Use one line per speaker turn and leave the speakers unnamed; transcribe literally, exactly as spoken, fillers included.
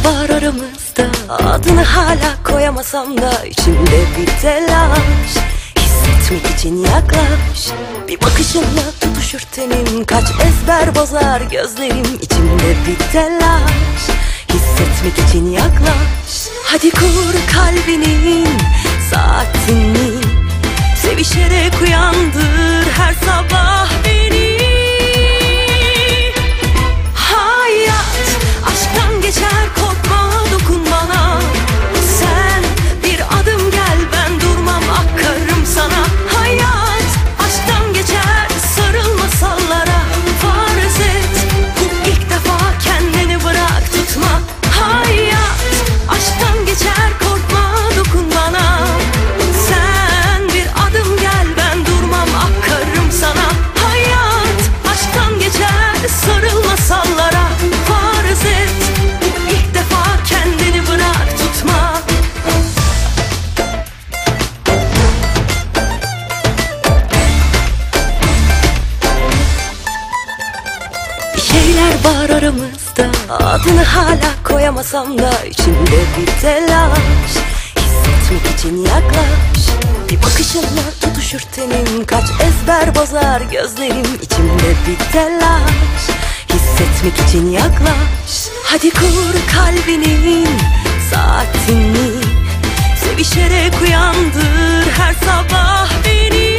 var aramızda, adını hala koyamasam da içimde bir telaş. Hissetmek için yaklaş, bir bakışınla tutuşur tenim, kaç ezber bozar gözlerim, içimde bir telaş. Hissetmek için yaklaş, hadi kur kalbinin saatini, sevişerek uyandır her sabah beni. Hayat aşktan geçer, korkma dokun bana. Sen bir adım gel, ben durmam, akarım sana. Hayat aşktan geçer, sarıl masallara. Farz et bu ilk defa, kendini bırak tutma. Hayat aşktan geçer, korkma dokun bana. Sen bir adım gel, ben durmam, akarım sana. Hayat aşktan geçer, sarıl masallara. Farz et bu ilk defa, kendini bırak tutma. Bir şeyler var aramızda, adını hala koyamasam da içimde bir telaş. Hissetmek için yaklaş, bir bakışınla tutuşur tenim, kaç ezber bozar gözlerim, içimde bir telaş. Hissetmek için yaklaş, hadi kur kalbinin saatini, sevişerek uyandır her sabah beni.